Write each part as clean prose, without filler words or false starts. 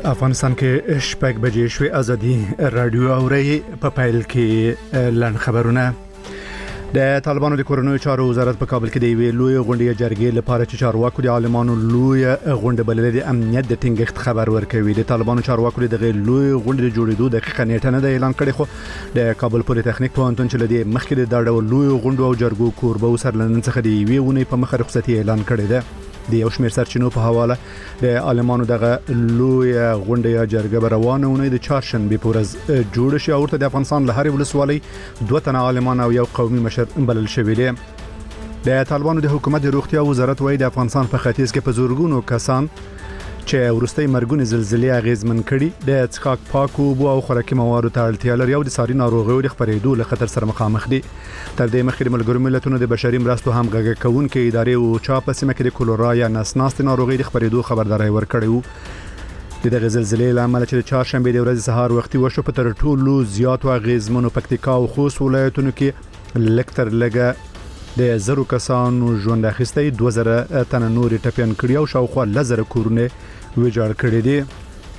افغانستان کې شپږ بجې شوې ازادي رادیو اوري په پایل کې لن خبرونه د طالبانو د کورونو چارو وزارت په کابل کې د وی لوی غونډې جرګې لپاره چې چارواکو د عالمانو لوی غونډه بللې د امنیت د ټینګښت خبر ورکوي د طالبانو چارواکو د لوی غونډې د جوړېدو دقیقه نیټه نه اعلان کړي خو د کابل پولی تخنیک پوهنتون چې لدی مخکې د ډول لوی غونډو او جرګو کوربه سرلنن څخه دی وی ونه په مخ رخصتي اعلان کړی دی د یو شمېر سرچینو په حواله د عالمانو دغه لوی غونډه جرګه روانه ونه د چهارشنبه په ورځ جوړ شي او د افغانستان له هر ولسوالۍ دوه تنه عالمان او یو قومي مشر بلل شوی دی د طالبانو د حکومت د روغتیا وزارت وایي د افغانستان په ختیځ کې په زورګونو کسان چې ورستۍ مرګونې زلزلې اغیزمن کړي د څښاک پاکو اوبو او خوراکي موادو ته اړتیا لري او د ساري ناروغیو د خپرېدو له خطر سره مخامخ دي تر دې مخکې د ملګرو ملتونو د بشري مرستو همغږي کوونکې ادارې او چا په سیمه کې د کولرا یا نسناست ناروغي د خپرېدو خبرداري ورکړې وو د دغه زلزلې لامل چې د چهارشنبه د ورځې سهار وختي وشو په تر ټولو زیات اغیزمنو پکتیکا او خوست ولایتونو کې لکتر لګه د زرو کسانو ژوند اخیستي 2000 تنه نور ټپيان کړي او شاوخوا لزر کورونه ویجاړ کړي دي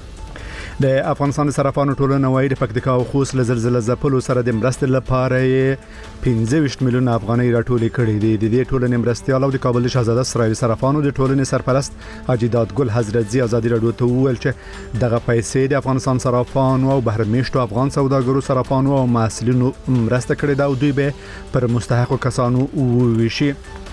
د افغانستان صرافانو ټولنه وایي د پکتیکا او خوست لزلزله ځپلو سره د مرستې لپاره 15 میلیون افغانۍ راټولې کړې دي د دې ټولنې مرستيال او د کابل شاهزاده اسرائیل صرافانو د ټولنې سرپرست حاجی دادګل حضرت زی ازادي رادیو ته ویل چې دغه پیسې د افغانستان صرافانو او بهرمیشتو افغان سوداګرو صرافانو او محصلینو مرسته کړې ده او دوی به پر مستحقو کسانو وویشي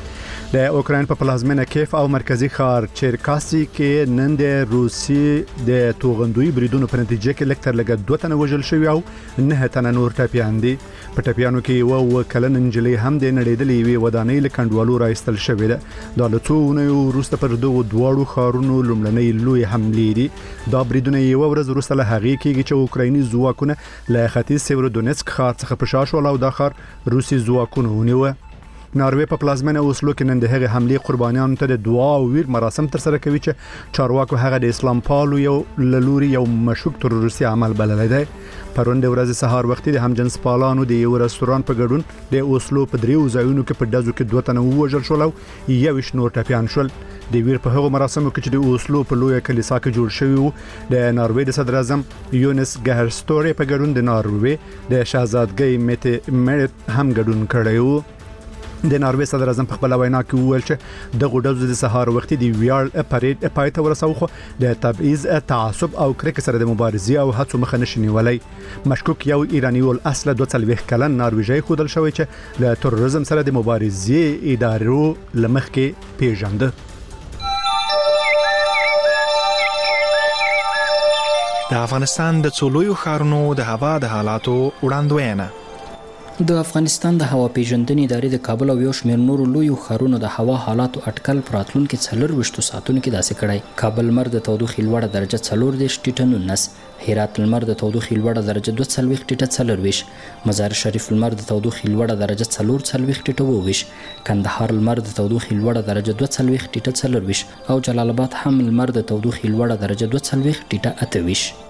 د اوکراین په پلازمینه کیف او مرکزی ښار چرکاسي کې نن د روسي د توغندوی بریدونو په نتیجه کې لکتر لګ 2 تنه وژل شوی او 9 تنه نور ټپيان دي په ټپيانو کې یو کلن انجلي هم د نړیدلې وی ودانۍ لکندوالو راستل شوی ده د لټونه وروسته پر دوه دواړو ښارونو لومړنۍ لوی حملې دي دا بریدونه یو ورځ وروسته له هغې کېږي چې اوکرایني ځواکونه له ختیځ سیورودونیسک ښار څخه په شا شول او د ښار روسي ځواکونه ونیوه ناروې په پلازمینه اوسلو کې نن د هغې حملې قربانیانو ته د دعا او ویر مراسم تر سره کوي چې چارواکو هغه د اسلام پالو یو لوري یو مشکوک تروریستي عمل بللی دی پرون د ورځې سهار وختي د همجنس پالانو د یو رستوران په ګډون د اوسلو په دریو ځایونو کې په دزو کې 2 تنه وژل شول او یو نور ټپيان شول د ویر په هغو مراسمو کې چې د اوسلو په لوی کلیسا کې جوړ شوی وو د ناروې د صدر اعظم یونس ګهرستوري په ګډون د ناروې د شاهزادګۍ میټ هم ګډون کړی وو د ناروې صدر اعظم په خپل وینا کې وویل چې د غوډو د سهار وختي د ویاړ پریډ پایته ورساو خو د تبعیض تعصب او کرکه سره د مبارزې او هڅو مخه نشي نیولای مشکوک یو ایرانی ول اصله 22 کلن نارویجی خودل شوی چې له تروریزم سره د مبارزې ادارو لمخ کې پیژنده د افغانستان د څولویو ښارونو د هوا د حالاتو وړاندوینه د افغانستان د هوا پیژندنې ادارې د کابل او یو شمېر نورو لویو ښارونو د هوا حالاتو اټکل پر راتلونکي 24 ساعتونو کې داسې کړی کابل لمر د تودوخې لوړه درجه 14 ټیټه 19 هرات لمر د تودوخې لوړه درجه 22 ټیټه 24 مزار شریف لمر د تودوخې لوړه درجه 44 ټیټه 22 کندهار لمر د تودوخې لوړه درجه 22 ټیټه 24 او جلال آباد هم لمر د تودوخې لوړه درجه 22 ټیټه 28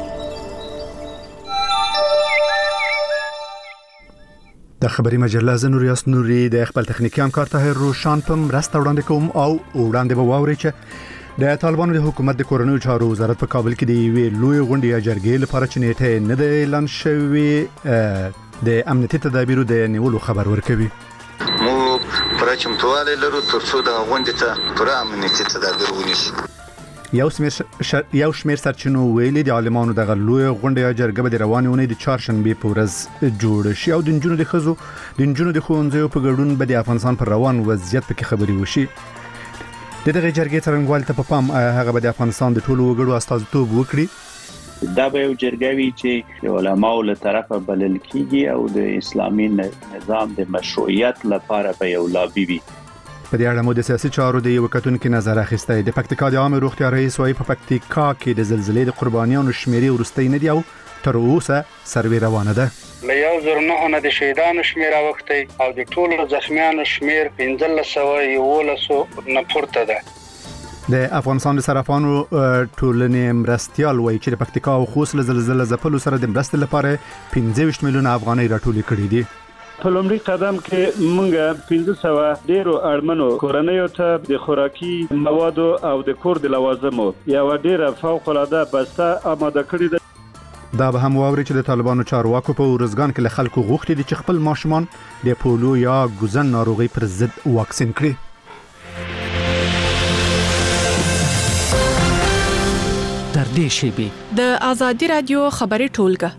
د خبري مجله زنوریاس نوري د خپل تخنیکی همکار طاهر روشان په مرسته وړاندې کوم او وړاندې به واوري چې د طالبانو د حکومت د کورونو چارو وزارت په کابل کې د وی لوی غونډې جرګې لپاره چې نیټه نه د اعلان شوی د امنیتي تدابیرو د نیولو خبر ورکوي مو پرچمتواله لرو ترڅو د غونډې ته پر امنیتي تدابیر ونیسو یو شمېر سرچینو ویلي د عالمانو د غلوی غونډې جرګه به د روانې ونې د چهارشنبه په ورځ جوړ شي او د نجونو د ښوونځیو په ګډون به د افغانستان پر روان وضعیت په کې خبري وشي د دغه جرګې څرنګوالي ته په پام هغه به د افغانستان د ټولو وګړو استازیتوب وکړي دا به یو جرګه وي چې د علماو له طرفه بلل کیږي او د اسلامي نظام د مشروعیت لپاره به یو لابي وي په دې اړه مو د سیاسي چارو د یو کتونکو نظر اخیستی د پکتیکا د عامه روغتیا رئیس وايي په پکتیکا کې د زلزلې د قربانیانو شمیرې ورستۍ نه دی او تر اوسه سروې روانه ده له 1909 د شهیدانو شمیر اوختي او د ټولو زخمیانو شمیر 1511 نه پورته ده د افغانستان صرافانو ټولنې مرستيال وایي چې د پکتیکا او خوست زلزلې ځپلو سره د مرستې لپاره 15 میلیون افغانۍ راټولې کړې دي په لومړي قدم کې موږ 1500 ډیرو اړمنو کورنیو ته د خوراکي موادو او د کور د لوازمو یو ډیره فوق العاده بسته آماده کړې ده. دا به هم واوري چې د طالبانو چارواکو په ورزګان کې له خلکو غوښتي دي چې خپل ماشومان د پولیو یا ګوزن ناروغي پر ضد واکسین کړي. در دې شیبې د آزادي رادیو خبري ټولګه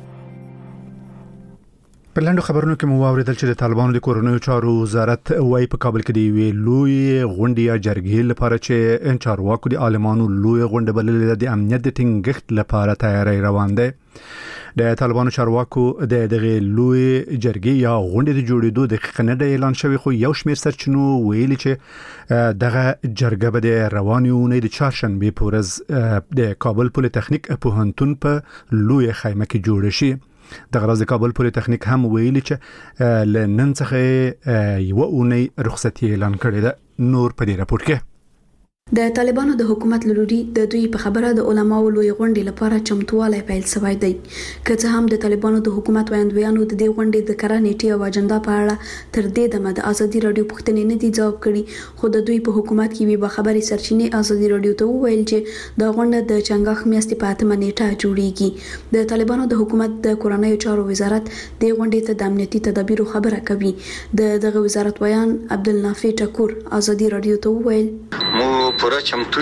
په لاندو خبرونو کې مو واوریدل چې د طالبانو د کورونو چارو وزارت وايي په کابل کې دی وی لوی غونډه یا جرګې لپاره چې چارواکو د عالمانو لوی غونډه بللې د امنیت د ټینګښت لپاره تیاری روان دي. د طالبانو چارواکو د دغه لوی جرګې یا غونډې د جوړېدو د خنډ اعلان شوی خو یو شمېر سرچینو ویلي چې دغه جرګه به د روانې اونۍ د چهارشنبې په ورځ د کابل پولی تخنیک پوهنتون په لوی خیمه کې جوړ شي. د غرض کابل پولی تخنیک هم ویلي چې لنن څخه یو اونۍ رخصتي اعلان کړې ده. نور په دې راپور کې د طالبانو د حکومت لوري د دوی په خبره د علماو لوی غونډې لپاره چمتووالی پیل شوی دی. که څه هم د طالبانو د حکومت ویاندویانو د دې غونډې د کره نیټې او اجنډا په اړه تر دې دمه د ازادي رادیو پوښتنې نه دي ځواب کړي، خو د دوی په حکومت کې وی خبري سرچینې ازادي رادیو ته وویل چې د غونډه د چنګاښ میاشتې په 8 نیټه جوړیږي. د طالبانو د حکومت د کورنیو چارو وزارت د غونډې ته د امنیتي تدابیرو خبره کوي. دغه وزارت ویان عبدالنافع ټکور ازادي رادیو ته وویل مو پوره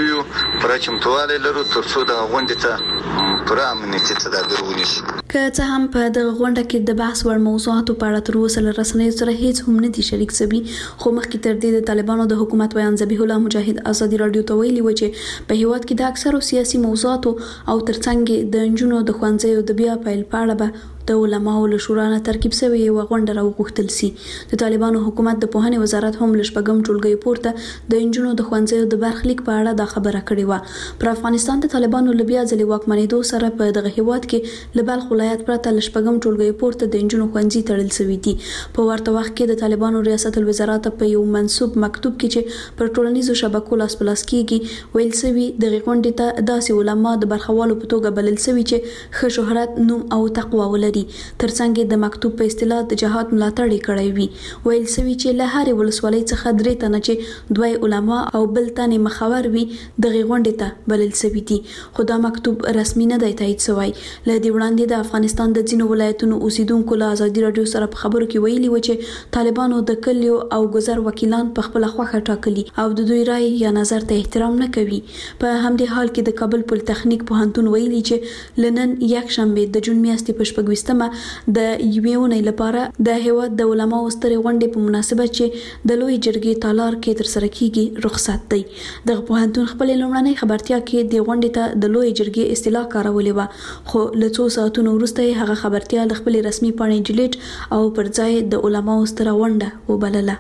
چمتوالی لرو ترڅو د غونډې ته پوره امنیتي تدابیر ونیسو. که څه هم په دغه غونډه کې د بحث وړ موضوعاتو په اړه تر اوسه له رسنیو سره هیڅ هم نه دي شریک شوي، خو مخکې تر دې د طالبانو د حکومت ویان ذبیح الله مجاهد ازادي رادیو ته ویلي و چې په هیواد کې د اکثرو سیاسي موضوعاتو او ترڅنګ د نجونو د ښوونځیو د بیا پیل په اړه به د علماو له شورا نه ترکیب شوی یو غونډه راوغوښتل سي. د طالبانو حکومت د پوهنې وزارت هم له شپږم ټولګي پورته د نجونو د ښوونځیو د برخلیک په اړه دا خبره کړې و. پر افغانستان د طالبانو له بیا ځلې واکمنېدو سره په دغه هیواد کې له بلخ ولایت پرته له شپږم ټولګي پورته د نجونو ښوونځي تړل شوي دي. په ورته وخت کې د طالبانو ریاست الوزرات په یو منسوب مکتوب کې چې پر ټولنیزو شبکو لاس پلاس کیږي ویل شوی د غونډې ته داسې علما د برخوالو په توګه بلل شوي چې ښه شهرت، نوم او تقوا ولري. ترڅنګ د مکتوب په اصطلاح د جهاد ملاتړ کړی وي. ویل شوی چې له هرې ولسوالۍ څخه 3 تنه چې دوی علما او بل تنه مخاور وي د غونډې ته بلل شوی دي، خو دا مکتوب رسمي نه دی تایید شوی. له دې وړاندې د افغانستان د ځینو ولایتونو اوسیدونکو له ازادي رادیو سره په خبرو کې ویلي و چې طالبانو د کلیو او گذر وکیلان په خپل خوښه ټاکلي او د دوی رائے یا نظر ته احترام نه کوي. په همدې حال کې د کابل پولی تخنیک پوهنتون ویلي چې لنن یک شنبه د جون میاشتې په 14مه د یوې لپاره د هیواد د علماو سترې غونډې په مناسبت چې د لوی جرګې تالار کې تر سره کیږي رخصت دی. دغه پوهنتون خپل لومړنۍ خبرتیا کې د غونډې ته د لوی جرګې اصطلاح کارولې و، خو له څو ساعتونو وروسته هغه خبرتیا د خپل رسمي پاڼې ډیلیټ او پر ځای د علماو ستره غونډه وبلله.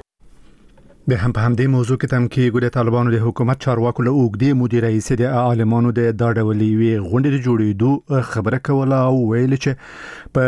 به هم په همدې موضوع کې تم کې ګوډه طالبانو د حکومت چارواکو له اوګدې مودي رئیس د عالمانو د داډولي وی غونډې جوړېدو خبره کوله او ویل چې په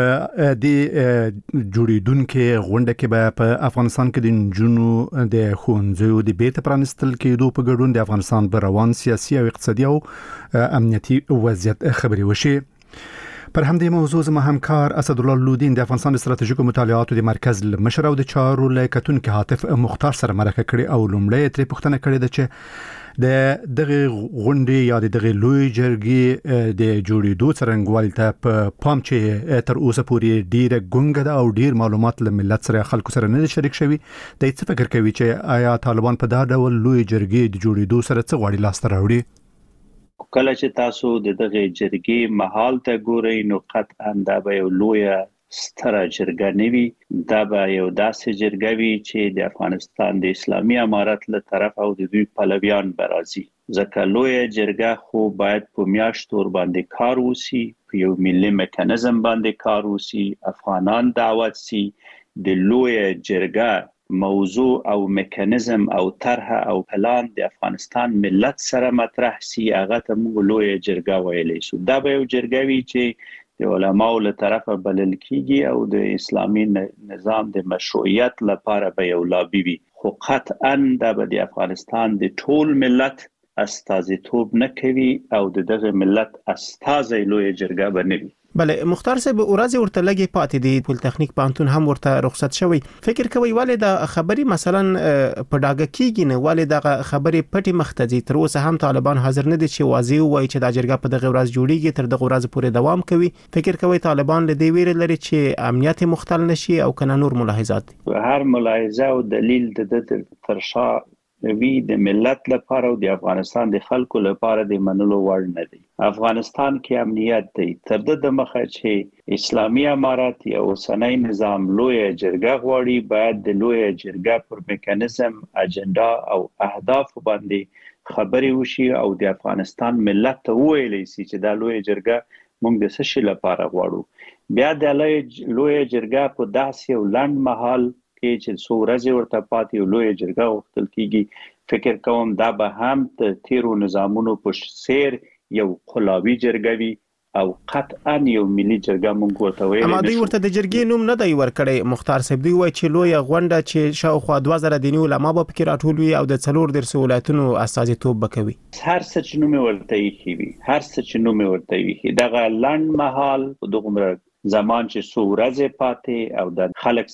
دې جوړېدونکو غونډه کې به په افغانستان کې د نجونو د ښوونځیو د بیت پرانستل کېدو په ګډون د افغانستان په روان سیاسي او اقتصادي او امنیتي وضعیت خبري وشي. پر همدې موضوع زما همکار اسدالله لودین د افغانستان استراتیژیکو مطالعاتو د مرکز مشر او د چارو لیکتونکو حاتف مختار سره مرکه کړې او لومړی ترې پوښتنه کړې ده چې د دغه غونډې یا د دغه لوی جرګې د جوړېدو څرنګوالي ته په پام چې تر اوسه پورې ډیره ګونګه ده او ډیر معلومات له ملت سره خلکو سره نه شریک شوي. د څه فکر کوي چې آیا طالبان په دا ډول لوی جرګې د جوړېدو سره څه غواړي لاس ته راوړي؟ کله چې تاسو د دغه جرګې محل ته ګورئ نو قطعا دا به یو لوی ستره جرګه نوي، دا به یو داسې جرګه وي چې د افغانستان د اسلامي امارت له طرف او د دوی پلویان برازي. ځکه لوی جرګه خو باید په میاشتو باندې کار وسی، په یو ملي میکانیزم باندې کار وسی، افغانان دعوت سي، د لوی جرګه موضوع او میکانیزم او طرح او پلان د افغانستان ملت سره مطرح سي، هغه ته موږ لوی جرګه ویلی شو. دا به یو جرګه وي چې د علماو له طرفه بلل کیږي او د اسلامي نظام د مشروعیت لپاره به یو لابي وي، خو قطعا دا به د افغانستان د ټول ملت استازیتوب نه کوي او د دغه ملت استازی لوی جرګه به نه وي. بله مختار صاحب ورځ ورته لګي پاتې دي پول تخنیک پانتون هم ورته رخصت شوی فکر کوي والد خبري مثلا په ډاګه کېږي نه والد خبري پټي مختزي تر اوسه هم طالبان حاضر نه دي چې واضح وایي چې د جرګه په دغه ورځ جوړیږي تر دغه ورځ پورې دوام کوي فکر کوي طالبان له دې ویره لري چې امنیت مختل نشي او کنه نور ملاحظات هر ملاحظه او دلیل د ترشا وی د ملت لپاره او د افغانستان د خلکو لپاره د منلو وړ نه دی افغانستان کې امنیت دی تر د مخه چې اسلامي امارات او اوسنۍ نظام لوی جرګه غواړي باید د لوی جرګه پر میکانیزم اجنډا او اهداف باندې خبري وشي او د افغانستان ملت ته ویلي چې د لوی جرګه موږ د څه شي لپاره غواړو بیا د لوی جرګه په داسې ولند محل کې چې څو ورځې ورته پاتې لوی جرګه وختل کیږي فکر کوم دا به هم د تیرو نظامونو په سیر یو قلابي جرګه وي او قطعا یو ملي جرګه مونږ ورته ویل اما دوی ورته د جرګې نوم نه دی ورکړی مختار صاحب دوی وایي چې لوی غونډه چې شاوخوا 2000 دیني علما به پکې راټول وي او د 4 ولایتونو استازیتوب وکوي هر څه چې نوم ورته وي هر څه چې نوم ورته وي دغه لند محل دغه زمان چې څو ورځې پاتې او د خلک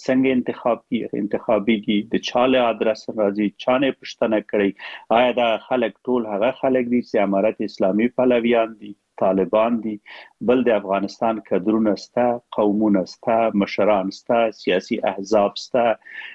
څنګه انتخابيږي د چاله ادرس راځي چانه پښتنه کړي آیا دا خلک ټول هغه خلک دي چې امارت اسلامي پلویان دي طالبان دي بل د افغانستان کډرونه ستا قومونه ستا مشران ستا سیاسي احزاب ستا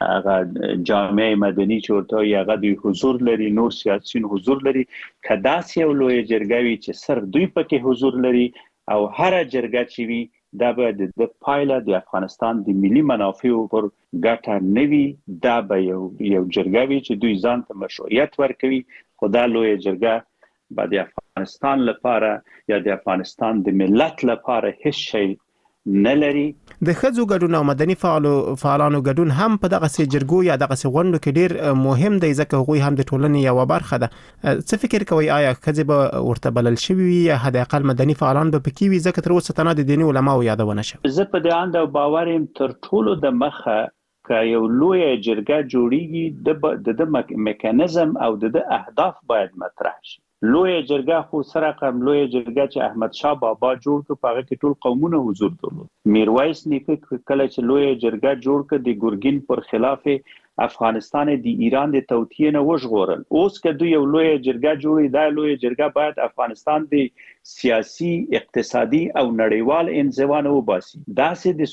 هغه جامعه مدني چې ورته هغه د حضور لري نور سیاسيون حضور لري کدا سیو لوی جرګوي چې سر دوی پکې حضور لري او هر جرګه چې وي دا به د پایله د افغانستان د ملي منافعو پر ګټه نوي دا به یو جرګوي چې دوی ځان ته مشروعیت ورکوي خدا لوی جرګه به د افغانستان لپاره یا د افغانستان د ملت لپاره هیڅ شی نه لري د خځو ګډون او مدني فعالانو ګډون هم په دغه سي جرګو یا دغه سي غونډو کې ډیر مهم دی ځکه هغوی هم د ټولنې یو برخه ده څه فکر کوي آیا خځې به ورته بلل شوی یا حد اقل مدني فعالان به پکې وي ځکه تر اوسه تنه د دیني علماو یادونه شوه زه په دې اند او باور يم تر ټولو د مخه که یو لوی جرګه جوړیږي د میکانیزم او د اهداف باید مطرح شي لوی جرګه خو سره کوم لوی جرګه چې احمد شاه بابا جوړ کړ په هغه کې ټول قومونه حضور درلود میرویس نیکه کله چې لوی جرګه جوړ کړ د ګورګین پر خلاف افغانستان د ایران د توطئې نه وژغورل اوس که دوی یو لوی جرګه جوړي دا لوی جرګه باید افغانستان د سیاسي اقتصادي او نړیوال انزوا نه وباسي دا سه د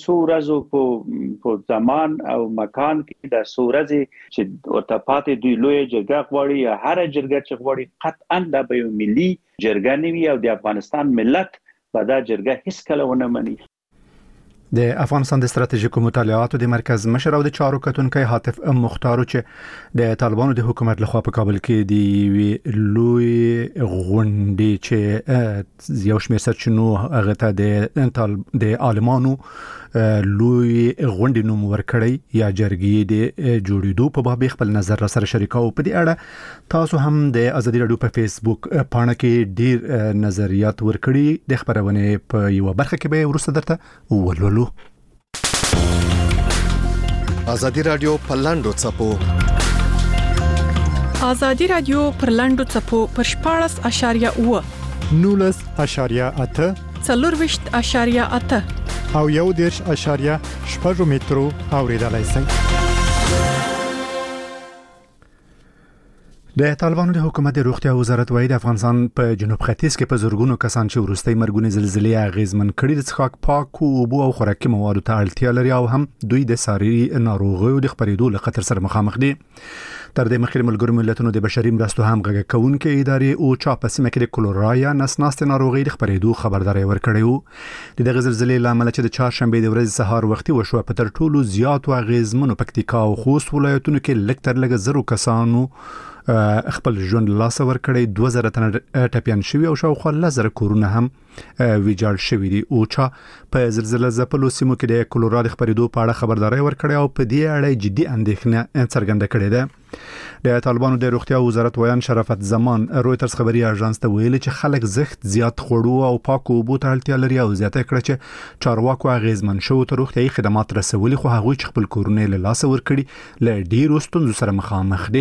څو په زمان او مکان کې د څو ورځې چې ورته پاتې دوی لوی جرګه غواړي یا هر جرګه چې غواړي قطعا د به ملي جرګه نیوي او د افغانستان ملت په دا جرګه هیڅ کله ونه مني د افغانستان د ستراتیژیکو مطالعاتو د مرکز مشر او د چارو کتونکي حاتف مختار چې د طالبانو د حکومت لخوا په کابل کې د لوی غونډې چې یو شمېر سرچینو هغه ته د عالمانو لوی غونډې نوم ورکړی یا جرګې د جوړېدو په باب خپل نظر را سره شریکاو په دې اړه تاسو هم د ازادي رادیو په فیسبوک پاڼه کې ډیر نظریات ورکړي د خبرونه په یو برخه کې به ورسره درته ولولو ازادي رادیو په لاندو چپو ازادي رادیو پر لاندو چپو پر 14.8 19.8 24.8 او 1.8 مترو اوریدلای شئ د طالبانو د حکومت د روغتیا وزارت وايي د افغانستان په جنوب ختیځ کې په زورګونو کسان چې ورستۍ مرګونې زلزلې اغیزمن کړي د څښاک پاکو اوبو او خوراکي موادو ته اړتیا لري او هم دوی د ساري ناروغیو د خپرېدو له خطر سره مخامخ دي تر دې مخکې ملګرو ملتونو د بشري مرستو هم غږ کوونکې ادارې او چا په سیمه کې د کولرا نسناست ناروغي د خپرېدو خبرداري ورکړې وو د دغه زلزلې لامل چې د چهارشنبه د ورځې سهار وختي وشو په تر ټولو زیات اغیزمنو پکتیکا او خوست ولایتونو کې لږ تر لږه 0 کسانو خپل ژوند لاس ور کړی 2000 تن ټپيان شوی او شاوخوا 1000 کورونه هم ویجاړ شوی دي او چا په زلزلې زپلو سیمو کې د کولرا د خبرېدو په اړه خبرداري ورکړی او په دې اړه جدي اندېښنه څرګنده کړې ده د طالبانو د روغتیا وزارت ویان شرافت زمان رويټرز خبري اژانس ته ویلي چې خلک زخت زیات خوړو او پاکو اوبو ته اړتیا لري او زیاته کړه چې چارواکو اغیزمن شو ته روغتيایي خدمات رسولي خو هغوی خپل کورونه له لاس ور کړی ل ډیرو ستونزو سره مخامخ دي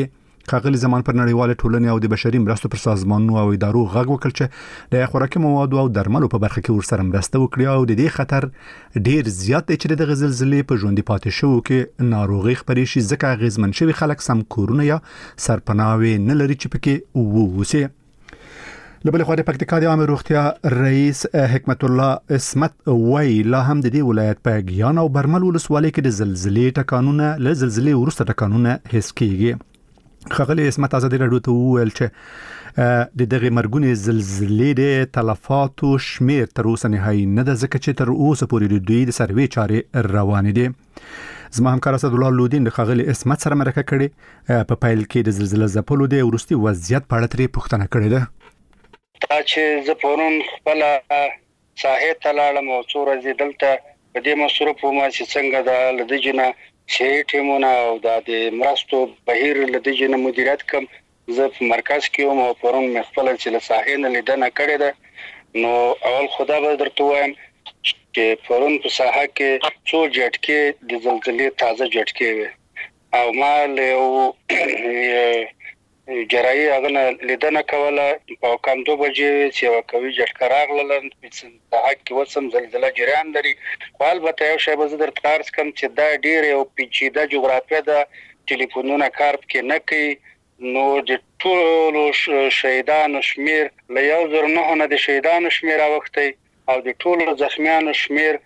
ښاغلي زمان پر نړیواله ټولنې او د بشري مرستو پر سازمانونو او ادارو غږ وکړ چې د خوراکي موادو او درملو په برخه کې ورسره مرسته وکړي او د دې خطر ډیر زیات دی چې د زلزلې په ژوندۍ پاتې شو کې ناروغي خپرې شي، ځکه اغیزمن شوي خلک سم کورونه یا سرپناوي نه لري چې پکې ووسي. لبل خو د پکتیکا د عامه روغتیا رئیس حکمت الله اسمت وای لا هم د دې ولایت په ګیان او برمل ولسوالۍ کې د زلزلې ټکانونه له زلزلې وروسته ټکانونه حس کیږي. ښاغلي اسمت ازادي راډیو ته وویل چې د دغه مرګونې زلزلې د تلفاتو شمیر تر اوسه نهایی نه ده، ځکه چې تر اوسه پورې دوی د سروې چارې روانې دي. زما همکار اسد الله لودین د ښاغلي اسمت سره مرکه کړې، په پیل کې د زلزلې ځپلو د وروستي وضعیت په اړه ترې پوښتنه کړې ده. دا چې زه پرون خپل ساحې ته لاړم او څو ورځې دلته په دې مصروف وم چې څنګه د لدیجنه چې ټیمونه او د مرستو بهیر لدیجنه مدیریت کوم. زه په مرکز کې وم او پرون مې خپل چې له ساحې نه لیدنه کړې ده. نو اول خدا به درته وایم چې پرون په ساحه کې څو جټکې د زلزلې تازه جټکې وي او ما له جراحي هغه لیدنه کوله په کم 2 بجې چې یو کوي جټکه راغله په ساحه کې وسم زلزلہ جریان لري. خو البته یو شی به زه درته عرض کوم چې دا ډېر یو پیچیده جغرافیه ده، ټلیفونونه کار پکې نه کوي. نو د ټولو شهیدانو شمیر له 1,900 نه د شهیدانو شمیر راوختی او د ټولو زخمیانو شمیر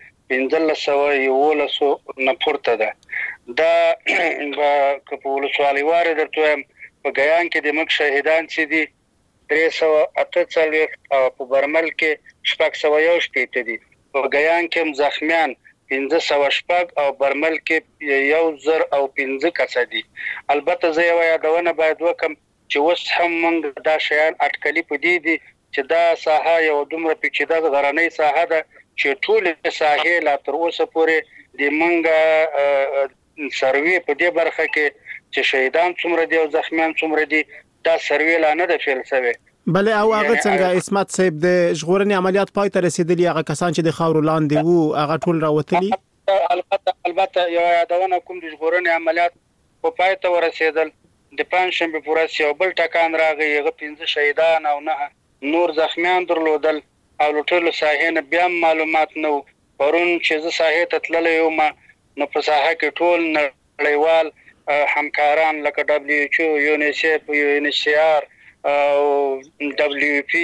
1511 نه پورته ده. دا که په ولسوالۍ واره درته وایم په ګیان کې د موږ شهیدان چې دي 348 او په برمل کې 601 دي. په ګیان کې زخمیان 1500 او برمل کې 1015 کس دي. البته زه یو یادونه باید وکم چې وس هم موږ دا شیان اټکلي پدې دي چې دا ساحه یو دومره پیچیده غرنۍ ساحه ده چې ټول ساحه لا تر اوسه پورې د موږ سروي په دې برخه کې چې شهیدان څومره دي او زخمیان څومره دي دا سروي لا نه د فعل شوی. بله او هغه څنګه اسمت صاحب د ژغورنې عملیات پای ته رسیدلی، هغه کسان چې د خاورو لاندې وو هغه ټول راوتلي؟ البته یو یادونه کوم د ژغورنې عملیات په پای ته ورسېدل. د پنځشنبه پورې یو بل ټکان راغی، هغه 15 شهیدان او 9 نور زخمیان درلودل او ټول ساحې نه بیا معلومات نو. پرون چې زه ساحې ته تللی یم نو په ساحه کې ټول نړیوال همکاران لکه WHO، یونیسف، UNHCR او WFP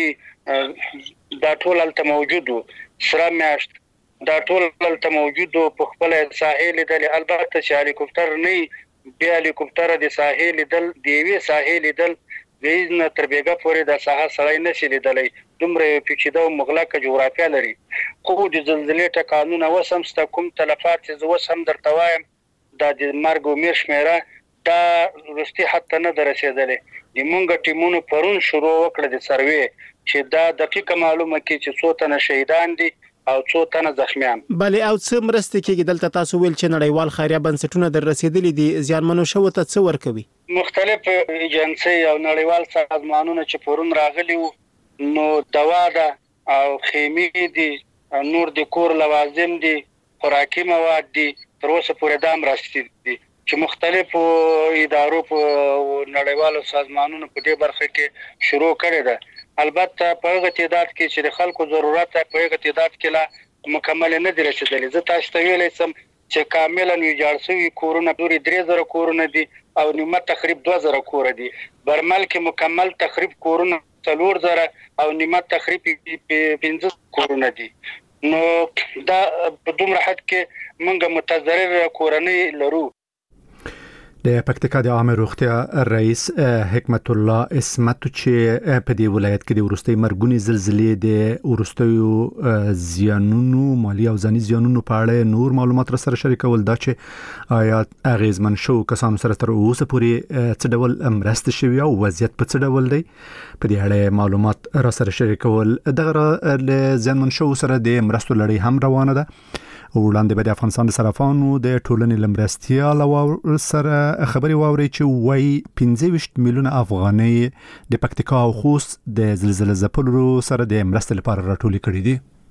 دا ټول هلته موجود وو. سره میاشت دا ټول هلته موجود وو، په خپل ساحې لیدل. البته چې هلیکوپټر نه بیا هلیکوپټر د ساحې لیدل د یوې ساحې لیدل د نه تر بیګه پورې د ساحه سړی نشي لیدلی، دومره پیچیده او مغلقه جغرافیه لري. خو د زلزلې ټکانونه وسم ستا کوم تلفات چې زه وسم درته وایم دا د مرګ او میر شمیره دا وروستي حد ته نه ده رسېدلې. د مونږ ټیمونو پرون شروع وکړه د سروې چې دا دقیقه معلومه کړي چې څو تنه شهیدان دي او څو تنه زخمیان. بله او څه مرستې کېږي دلته؟ تاسو ویل چې نړیوال خیریه بنسټونه در رسېدلي دي، زیانمنو شوو ته څه ورکوي؟ مختلف ایجنسۍ او نړیوال سازمانونه چې پرون راغلي وو نو دوا ده او خیمې دي، نور د کور لوازم دي، خوراکي مواد دي، تر اوسه پورې دا مرستې دي چې مختلفو ادارو په نړیوالو سازمانونو په دې برخه کې شروع کړې ده. البته په هغه تعداد کې چې د خلکو ضرورت په هغه تعداد کې لا مکمل نه دي رسېدلي. زه تاسو ته ویلی سم چې کاملا ویجاړ شوي کورونه پورې 3000 کورونه دي او نیمه تخریب 2000 کور دي. برمل کې مکمل تخریب کورونه 4000 او نیمه تخریب 15 کورونه دي. نو دا په دومره حد کې موږ متضرر کورنۍ لرو. د پکتیکا د عامه روغتیا رئیس حکمت الله اسمت چې په دې ولایت کې د ورستۍ مرګونې زلزلې د ورستیو زیانونو مالی او ځاني زیانونو په اړه نور معلومات را سره شریکول، دا چې آیا اغیزمن شو کسانو سره تر اوسه پورې څه ډول مرسته شوې او وضعیت په څه ډول دی، په دې اړه معلومات را سره شریکول. دغه له زیانمن شو سره د مرستو لړۍ هم روانه ده. وړاندې به د افغانستان د صرافانو د ټولنې لمرستیا سره خبري واوري چې وای 25 میلیونه افغانۍ د پکتیکا او خوست د زلزلې ځپلو سره د مرستې لپاره راټولې کړې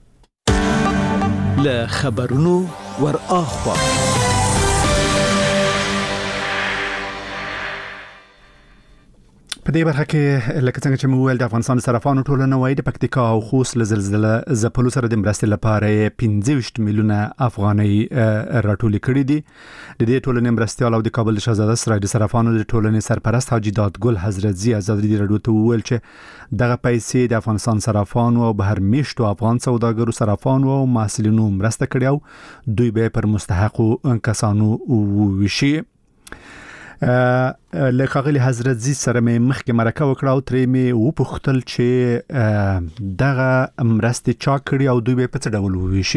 دي. له خبرونو ور اخوا په دې برخه کې لکه څنګه چې موږ ویل د افغانستان صرافانو ټولنه وایي د پکتیکا او خوست له زلزلې ځپلو سره د مرستې لپاره 25 میلیونه افغانۍ راټول کړي دي. د دې ټولنې مرستيال او د کابل شاهزاده سرای د صرافانو د ټولنې سرپرست حاجی دادګل حضرتزي آزادي رادیو ته ویل چې دغه پیسې د افغانستان صرافانو او بهر میشتو افغان سوداګرو صرافانو او محصلینو مرسته کړي او دوی به پر مستحقو کسانو وویشي. لکه حضرتزي سره مې مخکې مرکه وکړه او ترې مې وپوښتل چې دغه مرستې چا کړي او دوی به په څه ډول وویشي.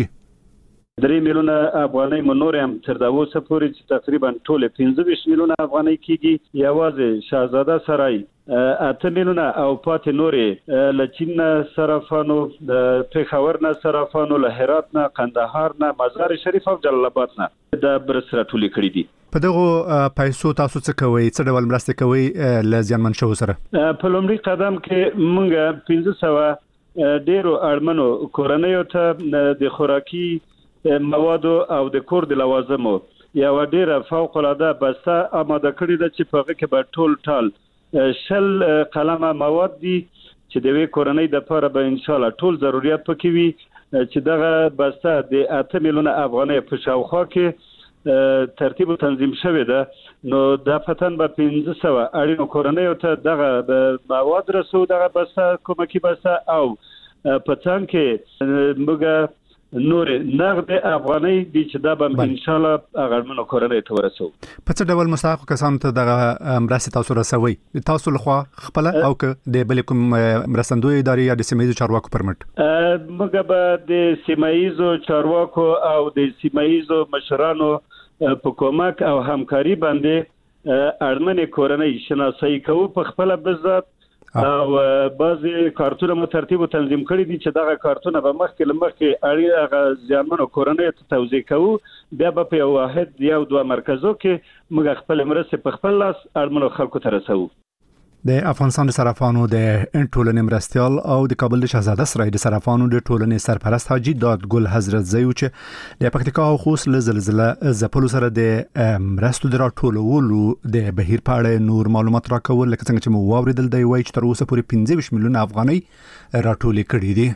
3 میلیونه افغانۍ منور هم تر دا اوسه پورې چې تقریبا ټول 15 میلیونه افغانۍ کېږي. یوازې شاهزاده سرای 8 میلیونه او پاتې نورې له چین صرافانو، د پېښور نه صرافانو، له هرات نه، قندهار نه، مزار شریف او جلال آباد نه د برسره ټولې کړې دي. په دغه پیسو تاسو څه کوئ؟ څه ډول مرسته کوئ له زیانمن شوو سره؟ په لومړي قدم کې موږ 1500 ډیرو اړمنو کورنیو ته د خوراکي موادو او د کور د لوازمو یو ډیره فوق العاده بسته آماده کړې ده چې په هغه کې به ټول ټال 10 قلمه مواد دي چې د وی کورنۍ د لپاره به ان شاء الله ټول ضرورت پکې وي، چې دغه بسته د 8 میلیونه افغانۍ په شاوخوا کې ترتیب تنظیم شوی ده. نو د فتن به 1500 اړینو کورنیو ته دغه مواد رسو، دغه بسته کومکی بسته او په څنګ کې موږ نور نقد افغانۍ دي چې دا به ان شاء الله اړمنو کورنیو ته ورسو. په څه ډول مستحق کسانو ته دغه مرستې تاسو رسوي؟ تاسو لخوا خپل او که د بل کوم مرستندوی ادارې یا د سیمایي چارواکو پرمټ؟ موږ به د سیمایي چارواکو او د سیمایي مشرانو په کومک او همکاري باندې اړمنې کورنۍ شناسایی کوو په خپل بذات، او بعضی کارتونه مو ترتیب او تنظیم کړی دي چې دغه کارتونه به مخکې اړیغه ځانمنو کورنۍ ته توزیع کوو. بیا به په واحد یا دوه مرکزو کې موږ خپل مرسته په خپل لاس اړمنو خلکو ته رسوو. د افغانستان صرافانو د ټولنې مرستيال او د کابل شاهزاده سرای د صرافانو د ټولنې سرپرست حاجی دادګل حضرتزي چې د پکتیکا او خوست له زلزلې ځپلو سره د مرستو د راټولولو د بهیر په اړه نور معلومات راکول. لکه څنګه چې مو واوریدل دی وایي چې تر اوسه پورې 15 میلیونه افغانۍ راټولې کړې دي.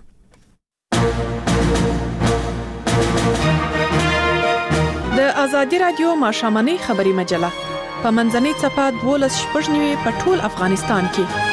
د ازادي رادیو ماشامنۍ خبري مجله په منځنۍ صفه 12 په ټول افغانستان کې.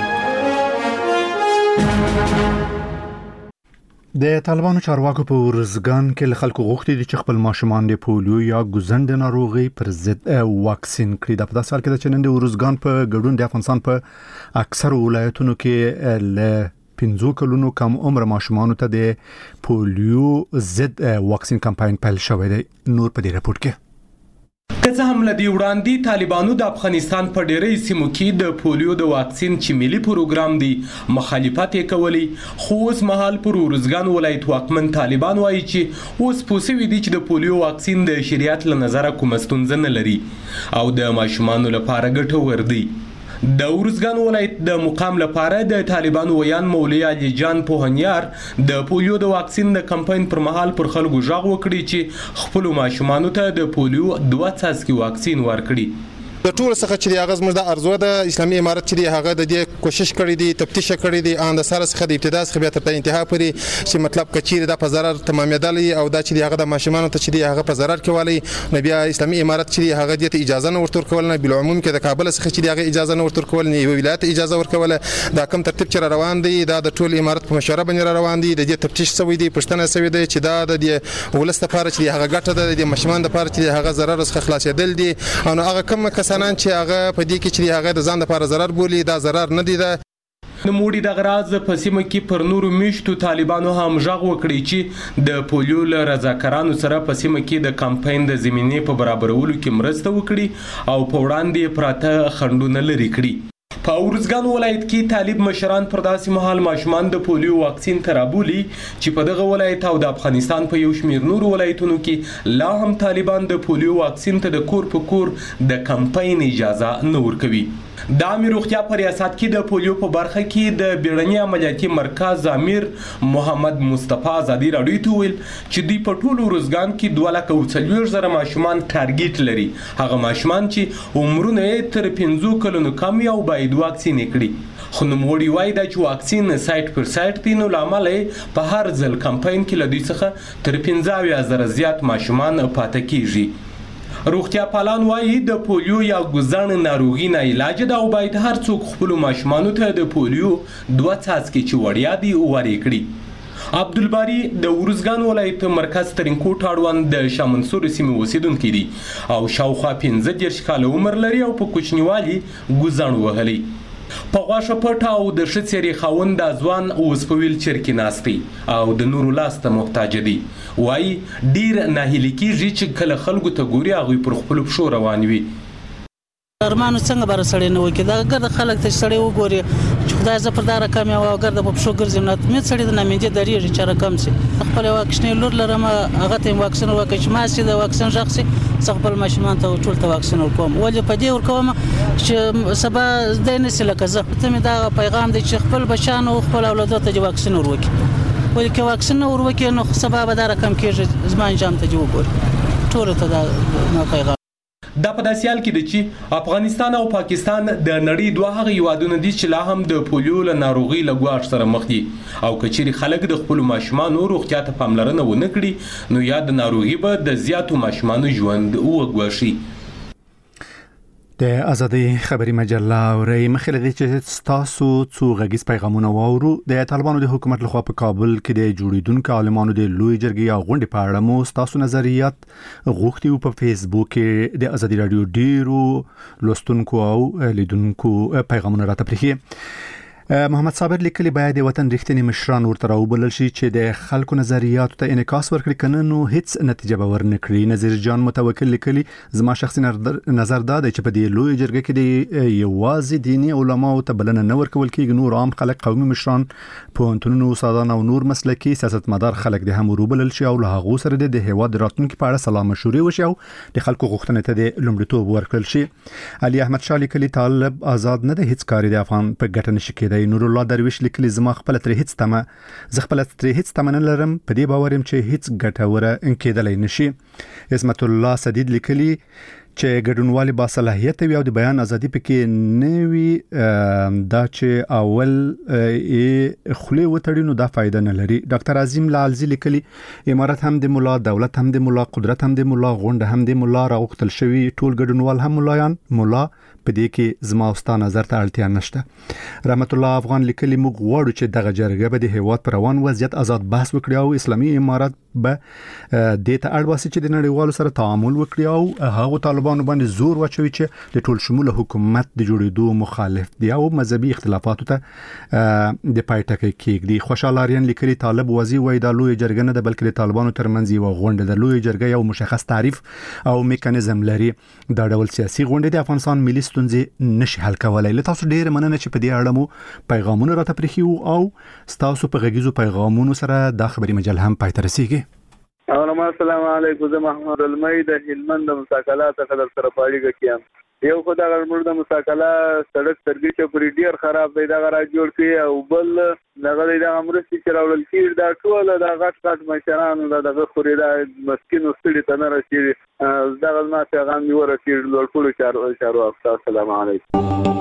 د طالبانو چارواکو په ورزګان کې له خلکو غوښتي دي چې خپل ماشومان د پولیو یا ګوزند ناروغي پر ضد واکسین کړي. د پداسه حال کې چې نن د ورزګان په ګډون د افغانستان په اکثر ولایتونو کې له 15 کلونو کم عمر ماشومان ته د پولیو ضد واکسین کمپاین پیل شوی دی. نور په دې رپورت کې که څه هم لدی وړاندې طالبانو د افغانستان په ډېرې سیمو کې د پولیو د واکسین چې ملي پروګرام دی مخالفت یې کولی، خو اوس مهال پر ورزګان ولایت واکمن طالبان وایي چې اوس پوسوي دي چې د پولیو واکسین د شریعت له نظره کوم ستونزه نه لري او د ماشومانو لپاره ګټور دی. د ورزګان ولایت د مقام لپاره د طالبانو ویان مولوی علي جان پوهنیار د پولیو د واکسین د کمپاین پر مهال پر خلکو ژغ وکړي چې خپل ماشومانو ته د پولیو 2 څاڅکي واکسین ورکړي. د ټول څخه چې هغه زموږ د ارزو د اسلامي امارت چې هغه د دې کوشش کړی دی، تفتیش کړی دی ان د سره څخه د ابتدا څخه بیا تر انتها پورې چې مطلب کچیر د په ضرر تمامېدل او دا چې هغه د ماشومانو ته چې هغه په ضرر کې والی نو بیا اسلامي امارت چې هغه د اجازه نه ورتور کول نه بل عموم کې د کابل څخه چې هغه اجازه نه ورتور کول نه ولایت اجازه ورکوله. دا کوم ترتیب چې روان دی دا د ټول امارت په مشوره باندې روان دی. د دې تفتیش شوی دی، پښتنه شوی دی چې دا د ولست لپاره چې هغه ګټه ده د ماشومان لپاره چې هغه ضرر څخه خلاصېدل دي. او هغه کوم کسانان چې هغه په دې کې چې هغه د ځان لپاره ضرر بولي دا ضرر نه دی. دا نموړي د غراز په سیمه کې پر نورو میشتو طالبانو هم ژغ وکړي چې د پولیو له رضاکارانو سره په سیمه کې د کمپاین د زمینې په برابرولو کې مرسته وکړي او په وړاندې پراته خنډونه لري کړي. په ورزګان ولایت کې طالب مشران پر داسې مهال ماشومان د پولیو واکسین ترابولي چې په دغه ولایت او د افغانستان په یو شمیر نور ولایتونو کې لا هم طالبان د پولیو واکسین ته د کور په کور د کمپاین اجازه نه ورکوي. د عامه روغتیا په ریاست کې د پولیو په برخه کې د بیړني عملیاتي مرکز امیر محمد مصطفی ازادي راډیو ته ویل چې دوی په ټولو روزګان کې 240,000 ماشومان ټارګټ لري، هغه ماشومان چې عمرونه یې تر 5 کلونو کم او باید واکسین کړي. خو نوموړي وایي دا چې واکسین 60% دي، نو له امله یې په هر ځل کمپاین کې له دوی څخه تر 15,000 زیات ماشومان پاتې کیږي. روغتیا پالان وایي د پولیو یا ګوزڼ ناروغي نه علاج ده او باید هر څوک خپل ماشومانو ته د پولیو 2 څاڅکي چې وړیا دي ورکړي. عبدالباری د ورزګان ولایت مرکز ترینکوټ اړوند د شاه منصور سیمې اوسیدونکی دی او شاوخوا 15 کاله عمر لري او په کوچنیوالي ګوزڼ وهلی. په غواشه پټه او د ښه څېرې خاوند د ځوان اوس په ویلچر کې ناست دی او د نورو لاس ته محتاج دی. وایي ډیر ناهیلي کېږي چې کله خلکو ته ګوري هغوی پر خپلو پښو روان وي. ارمانو څنګه بار سړی نه وکړي دا ګرد خلک ته سړی وګوري چې خدای زه پر دا رقم یو ګرد په پښو ګرځم نه مې سړی د نامیندې درېږي چې رقم سي خپل واکسین لور لرم هغه ته واکسین وکړي چې ما سي د واکسین شخصي خپل ماشومان ته ټول ته واکسین ورکوم ولې په دې ورکوم چې سبا د نسل کزه ته مې دا پیغام دی چې خپل بچانو خپل اولادو ته واکسین ورکړي ولې کې واکسین ورکړي نو سبا به دا رقم کېږي زمان جام ته وګوري ټول ته دا پیغام. دا په داسې حال کې دی چې افغانستان او پاکستان د نړۍ دوه هغه هیوادونه دي چې لا هم د پولیو له ناروغۍ له ګواښ سره مخ دي او که چیرې خلک د خپلو ماشومانو روغتیا ته پاملرنه ونه کړي نو یا د ناروغي به د زیاتو ماشومانو ژوند وګواښي. د ازادي خبري مجله اوري مخله دي چې تاسو څو غږیز پیغامونه واورو. د طالبانو د حکومت لخوا په کابل کې د جوړیدونکو عالمانو د لوی جرګې او غونډې په اړه مو تاسو نظریات غوښتي په فیسبوک کې د ازادي رادیو ډیرو لوستونکو او لیدونکو پیغامونه راته پرېږي. محمد صابر لیکلي باید د وطن رښتینی مشران ورته راوبلل شي چې د خلکو نظریاتو ته انعکاس ورکړي کنه نو هیڅ نتیجه به ورنکړي. نظیر جان متوکل لیکلي زما شخصي نظر دا دی چې په دې لوی جرګه کې د یوازې دینی علماو ته بلنه نه ورکول کېږي، نور عام خلک قومي مشران پوهنتونونو استادان او نور مسلکي سیاستمدار خلک د هم وروبلل شي او له هغو سره د هیواد راتلونکي په اړه سلام مشورې وشي او د خلکو غوښتنې ته د لومړیتوب ورکړل شي. علي احمد شاه لیکلي طالب آزاد نه د هیڅ کاری د افغان په ګټه نشي کېدای. نور الله درویش لیکلي زما خپل تر هیڅ تمه نه لرم، په دې باور یم چې هیڅ ګټوره کېدلای نشي. عصمت الله سدید لیکلي چې ګډونوالي با صلاحیت وي او د بیان ازادي پکې نه وي دا چې اول خلی وتړي نو دا فائدہ نه لري. ډاکټر عظیم لالزی لیکلي امارت هم د مولا، دولت هم د مولا، قدرت هم د مولا، غونډه هم د مولا، راغختل شوی ټول ګډونوال هم مولایان مولا، په دې کې زما او ستا نظر ته اړتیا نشته. رحمت الله افغان لیکلي موږ غواړو چې دغه جرګه به د هیواد پر روان وضعیت آزاد بحث وکړي او اسلامي امارت به د ته اړواسي چې د نړیوالو سره تعامل وکړي او هغه طالبانو باندې زور واچوي چې د ټول شموله حکومت د جوړېدو مخالف دي او مذهبي اختلافاتو ته د پایټکې کېږدي. خوشحال اریان لیکلي طالب وزي وای دا لوی جرګه نه ده بلکې د طالبانو ترمنځ یو غونډه ده. لوی جرګه یو مشخص تعریف او میکانیزم لري. دا ډول سیاسي غونډې د افغانستان ملي ستونزې نشي حل کولای. له تاسو ډیر مننه چې په دې اړه مو پیغامونه راته پرېښي او تاسو په غږیزو پیغامونو سره دا خبري مجله هم پای ته رسیږي. السلام علیکم، زه محمد المئی د هلمند د مساکلات خبر سره پاړیږم کیم. یو خدای غرمړ د مساکلا سړک ترګي چې پرې ډیر خراب دی دا را جوړ کړي او بل دغه د امرستي چې راول کېږي دا ټول د غټ مشرانو دغه خوري دا مسکین وستړي ته نه رسېږي. دغه ما پیغام یې ورکړل ټول چارو. السلام علیکم.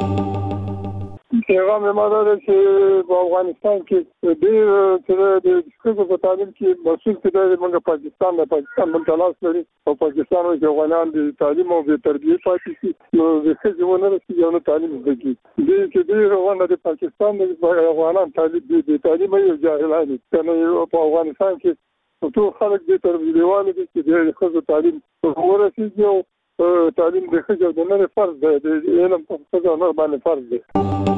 پیغام ماده ده چې په افغانستان کې د ښځو په تعلیم کې مسؤل کېدای موږ پاکستان منتلاس لري او پاکستان او افغانان د تعلیم او د تربیې پاتې شي نو د ښځو ونه رسېږي او نه تعلیم زده کړي. دې چې دې روانه د پاکستان د افغانان تعلیم یې جاهلان دي په افغانستان کې ټول خلک دې تربیوالو دي چې د ښځو تعلیم ورسېږي او تعلیم د ښځو د نړۍ فرض دی، د علم په ښځو نه باندې فرض دی.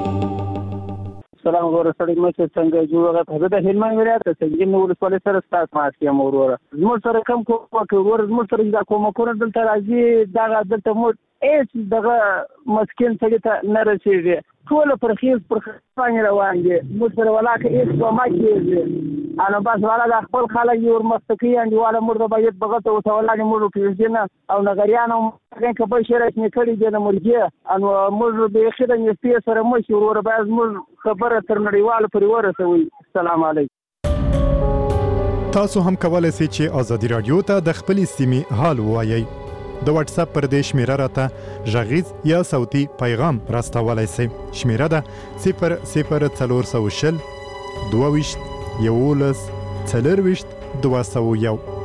سلام غوړ سړی مشه څنګه جوړه غته د هلمند ولایت ته چې نو ولسوالۍ سره ستاسو ماسیا موروره زموږ سره کم کوور زموږ سره دا کومه کور دلته راځي دا دلته مو هیڅ دغه مسکین څخه ته نه رسیږي ټول پر خیز پر خپل روان دي موږ سره ولاکه هیڅ کومه کېږي انا بس والا د خپل خلک یو مستقی انډیواله مرده باید بغته او تولانه مرده پیژنه او نګریانو څنګه کبه شرایط نکړي د مرګه انو مر به خدای نسبی سره مشي ورور باز مر خبره تر نړیوال پرې ورسوي. السلام علیکم. تاسو هم کولای شئ چې ازادي رادیو ته د خپل سیمې حال ووایي. د واتس اپ پر دې شمیره راته غږیز یا صوتي پیغام راستولای شئ. شمیره ده 00400 22 11 24 201.